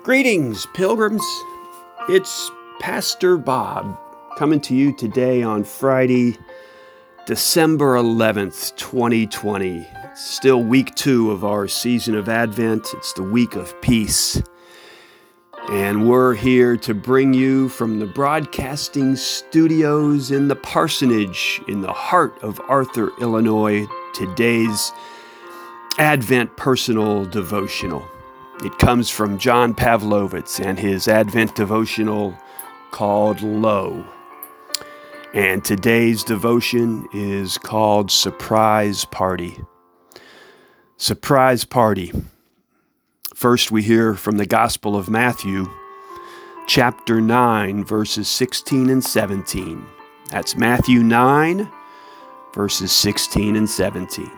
Greetings, pilgrims. It's Pastor Bob coming to you today on Friday, December 11th, 2020. It's still week 2 of our season of Advent. It's the week of peace. And we're here to bring you from the broadcasting studios in the parsonage in the heart of Arthur, Illinois, today's Advent personal devotional. It comes from John Pavlovitz and his Advent devotional called Lo. And today's devotion is called Surprise Party. Surprise Party. First, we hear from the Gospel of Matthew, chapter 9, verses 16 and 17. That's Matthew 9, verses 16 and 17.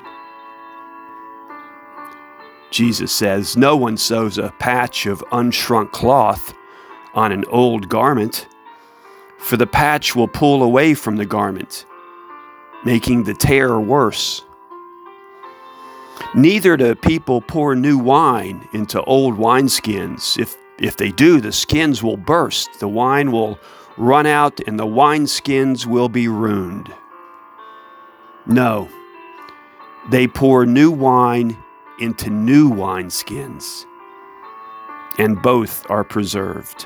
Jesus says, "No one sews a patch of unshrunk cloth on an old garment, for the patch will pull away from the garment, making the tear worse. Neither do people pour new wine into old wineskins. If they do, the skins will burst, the wine will run out, and the wineskins will be ruined. No, they pour new wine into new wineskins, and both are preserved."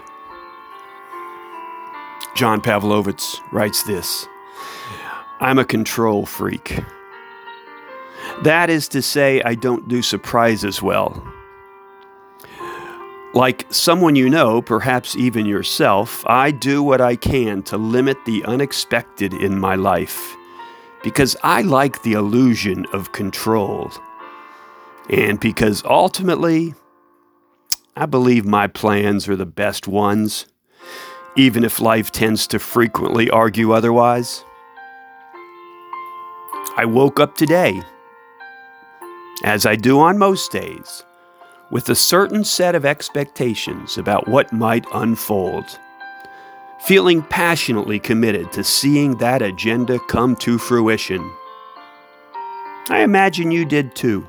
John Pavlovitz writes this, "I'm a control freak. That is to say, I don't do surprises well. Like someone you know, perhaps even yourself, I do what I can to limit the unexpected in my life, because I like the illusion of control. And because ultimately, I believe my plans are the best ones, even if life tends to frequently argue otherwise. I woke up today, as I do on most days, with a certain set of expectations about what might unfold, feeling passionately committed to seeing that agenda come to fruition. I imagine you did too.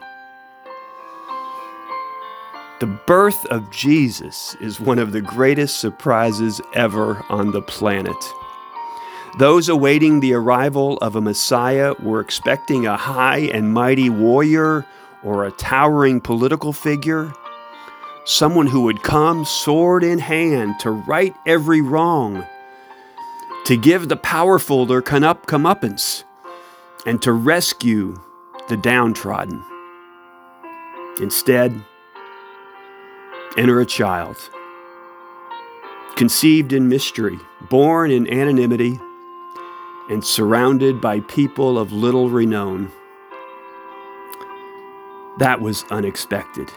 The birth of Jesus is one of the greatest surprises ever on the planet. Those awaiting the arrival of a Messiah were expecting a high and mighty warrior or a towering political figure, someone who would come sword in hand to right every wrong, to give the powerful their comeuppance, and to rescue the downtrodden. Instead, enter a child, conceived in mystery, born in anonymity, and surrounded by people of little renown. That was unexpected.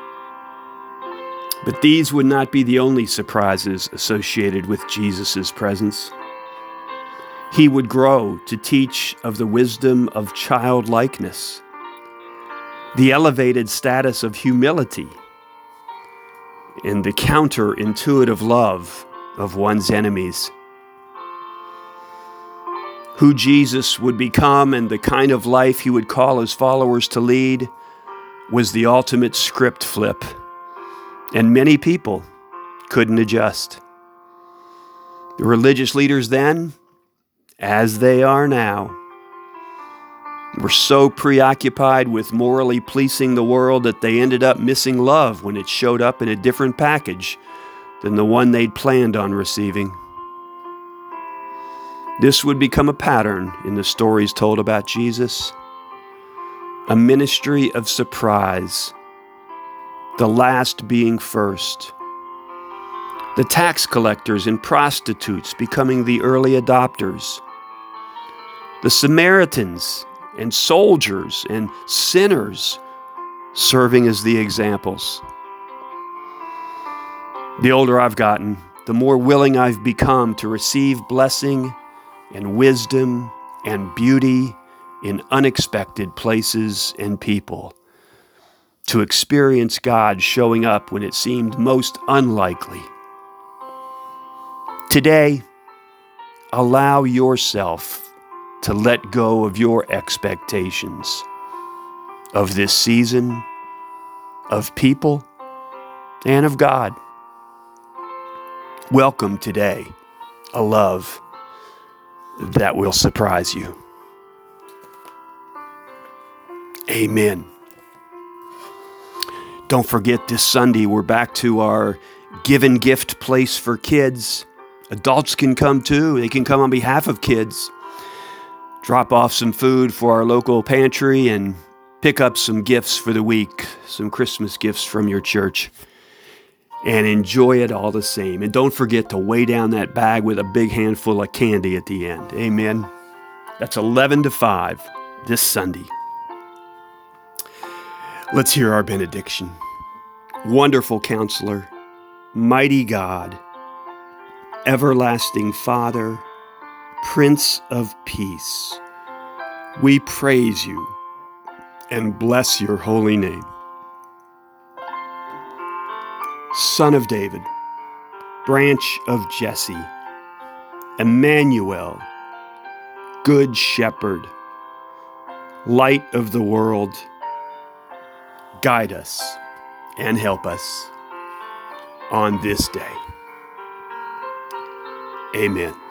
But these would not be the only surprises associated with Jesus' presence. He would grow to teach of the wisdom of childlikeness, the elevated status of humility, and the counterintuitive love of one's enemies. Who Jesus would become and the kind of life he would call his followers to lead was the ultimate script flip, and many people couldn't adjust. The religious leaders then, as they are now, were so preoccupied with morally pleasing the world that they ended up missing love when it showed up in a different package than the one they'd planned on receiving. This would become a pattern in the stories told about Jesus, a ministry of surprise, the last being first, the tax collectors and prostitutes becoming the early adopters, the Samaritans and soldiers and sinners serving as the examples. The older I've gotten, the more willing I've become to receive blessing and wisdom and beauty in unexpected places and people, to experience God showing up when it seemed most unlikely. Today, allow yourself to let go of your expectations of this season, of people, and of God. Welcome today a love that will surprise you. Amen. Don't forget, this Sunday we're back to our Give and Gift place for kids. Adults can come too. They can come on behalf of kids. Drop off some food for our local pantry and pick up some gifts for the week, some Christmas gifts from your church, and enjoy it all the same. And don't forget to weigh down that bag with a big handful of candy at the end. Amen. That's 11 to 5 this Sunday. Let's hear our benediction. Wonderful Counselor, mighty God, everlasting Father, Prince of Peace, we praise you and bless your holy name. Son of David, Branch of Jesse, Emmanuel, Good Shepherd, Light of the world, guide us and help us on this day. Amen.